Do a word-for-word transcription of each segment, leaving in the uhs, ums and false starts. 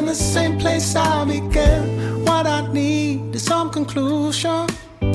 the same place I began. What I need is some conclusion.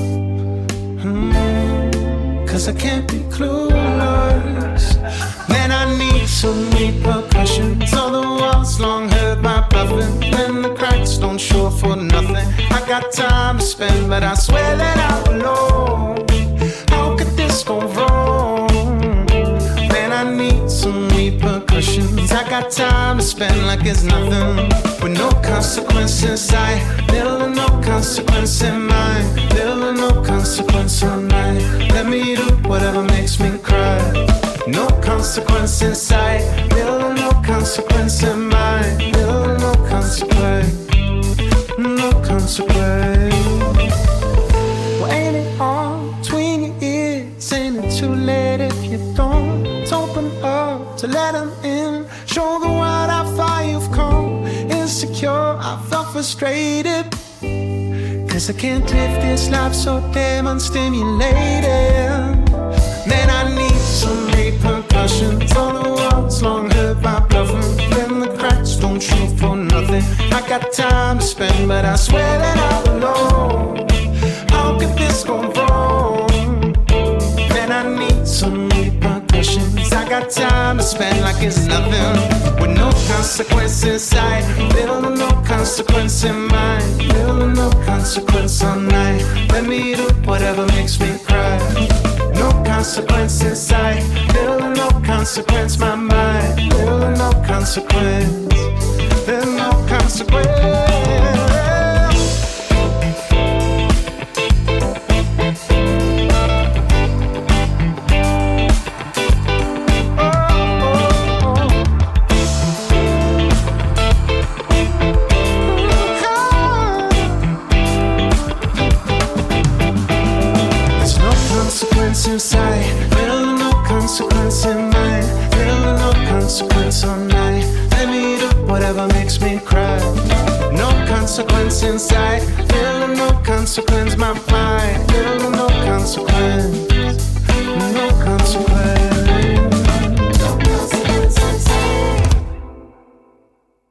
hmm, Cause I can't be clueless. Man, I need some repercussions. All the walls long heard my bluffing, and the cracks don't show for nothing. I got time to spend, but I swear that I will know. How could this go wrong? Man, I need some repercussions. I got time to spend like it's nothing, with no consequences. I little or no consequence in mind, little or no consequence on mine. Let me do whatever makes me cry. No consequence in sight, little or no consequence in mind, little or no consequence, no consequence. Well, ain't it all between your ears? Ain't it too late if you don't open up to let them in? Show the world how far you've come. Insecure, I felt frustrated, cause I can't live this life so damn unstimulated. Man, I need some repercussions. All the walls long heard my bluffing, and the cracks don't show for nothing. I got time to spend, but I swear that I will know. How could this go wrong? Man, I need some repercussions. I got time to spend like it's nothing, with no consequences. I little or no consequence in mind, little or no consequence on night. Let me do whatever makes me cry. No consequence inside, little or no consequence, my mind, little or no consequence, there's no consequence. Inside, little or no consequence in mind, little or no consequence on night. Let me do whatever makes me cry. No consequence inside, little or no consequence, my